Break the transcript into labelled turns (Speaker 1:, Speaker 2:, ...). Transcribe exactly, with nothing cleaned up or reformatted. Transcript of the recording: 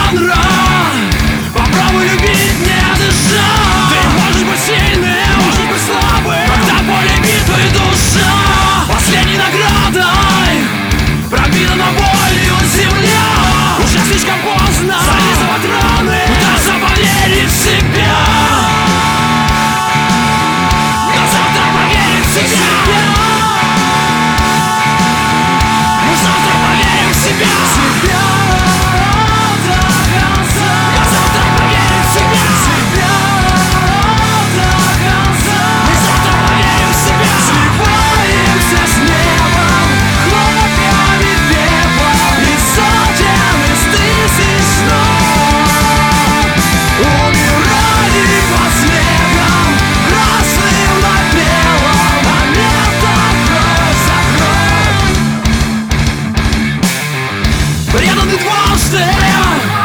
Speaker 1: жанра. Попробуй любить, не дыша. Ты можешь быть сильным, можешь быть слабым, когда поле битвы душа. Последней наградой пропитана болью земля. Уже слишком поздно зализывать раны, пытаться поверить в себя. Но завтра поверить в себя. Мы завтра поверим в себя. Но завтра поверим в себя. Мы завтра поверим в себя.
Speaker 2: Сливаемся с небом, хлопьями пепла и сотен из тысяч снов. Умирали под снегом, красным на белом, а метод кровь за кровь.
Speaker 1: Преданный дважды